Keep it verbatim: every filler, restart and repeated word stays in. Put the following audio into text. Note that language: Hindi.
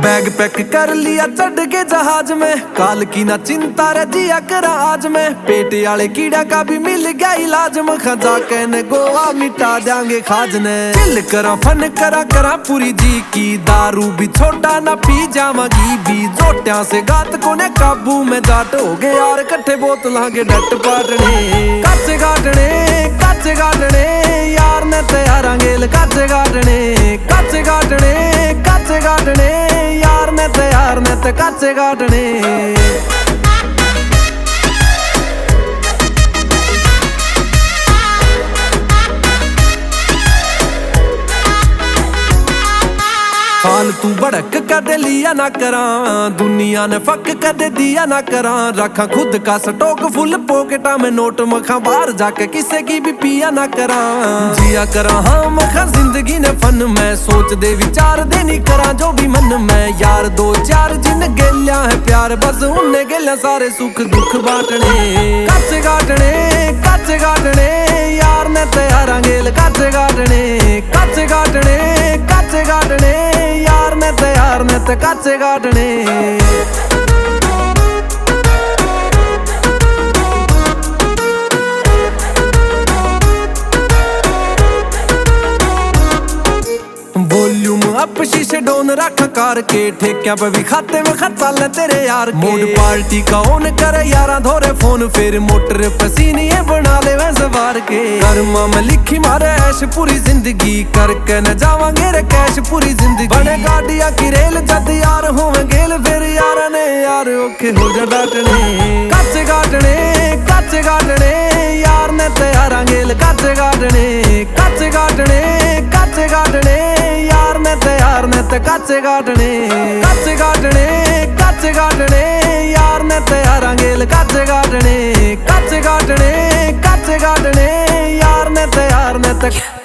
बैग पैक कर लिया चढ़ के जहाज में, काल की ना चिंता रे जिया करा आज में। पेट वाले कीड़ा का भी मिल गया इलाज में, खजा के ने गोवा मिटा देंगे खाज ने। चिल करा फन करा करा पूरी जी की, दारू भी छोटा ना पी जामगी भी। जोटिया से गात को ने काबू में जाट हो गए यार, कट्ठे बोतल के डट पाटने। कच्चे गाटने कच्चे गाटने यार ने तैयार गेल, कच्चे गाटने कच्चे गाटने कच्चे गाटने यार ने तैयार ने ते कच्चे गाटने। फालतू भड़क कदे लिया ना करा, दुनिया ने फक कदे दिया ना करा। रखा खुद का स्टॉक फुल पॉकेटा में नोट, मखा बाहर जाके किसे की भी पिया ना करा। जिया करा हाँ मखा जिंदगी ने फन में, सोच दे विचार दे नहीं करा जो भी मन में। यार दो चार जिन गेलिया है प्यार, बस उन्हें गेलिया सारे सुख दुख बांटने। कच्चे गाटने कच्चे गाटने यार ने तैयार गेल, कच्चे गाटने कच्चे गाटने कच्चे गाटने यार ने तैयार ने ते कच्चे गाटने। वॉल्यूम अप शीशे डोन रख कार के, ठेकिया पे भी खाते में खर्चा ले तेरे यार के। मूड पार्टी का ऑन करे यारा धोरे फोन, फिर मोटर पसीनी बना ले वैसे सवार के। कर्मा में लिखी मारे ऐश पूरी जिंदगी, करके न जावांगे रे कैश पूरी जिंदगी। बने गाड़िया की रेल जद यार होवे गेल, फिर यार ने यार ओके हो जा डाटने। कच्चे गाटने कच्चे गाटने यार ने तैयार गेल, कच्चे गाटने कच्चे गाटने कच्चे गाटने यार ने तैयार ने ते कच्चे गाटने। कच्चे गाटने कच्चे गाटने यार ने तैयार गेल, कच्चे गाटने कच्चे गाटने कच्चे गाटने यार ने तैयार ने ते।